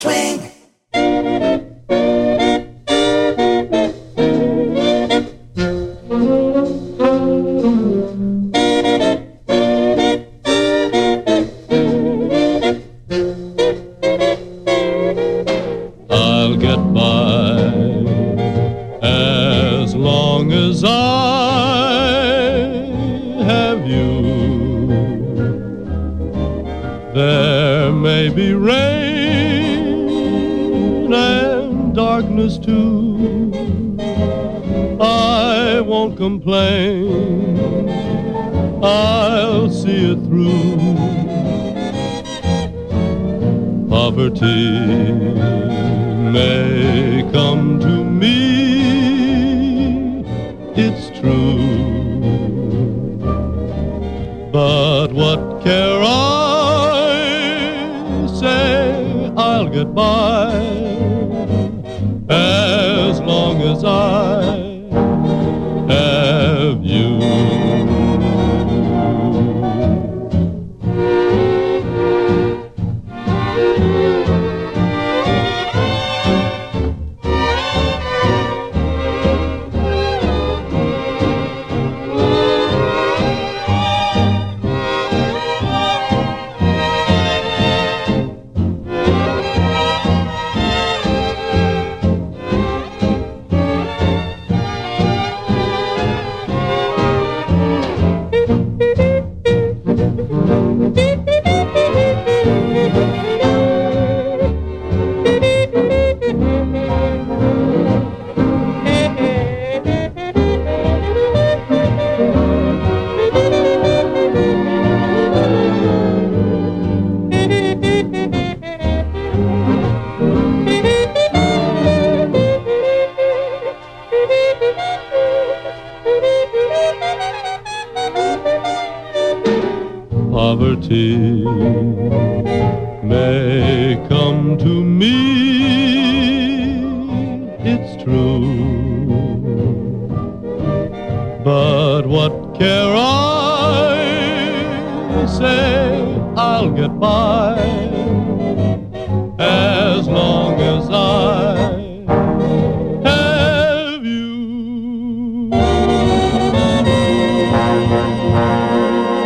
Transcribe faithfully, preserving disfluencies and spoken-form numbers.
Swing. I'll get by as long as I have you. There may be rain and darkness too. I won't complain, I'll see it through. Poverty may come to me, it's true, but what care I, say I'll get by as long as I have you. Poverty may come to me, it's true, but what care I, say I'll get by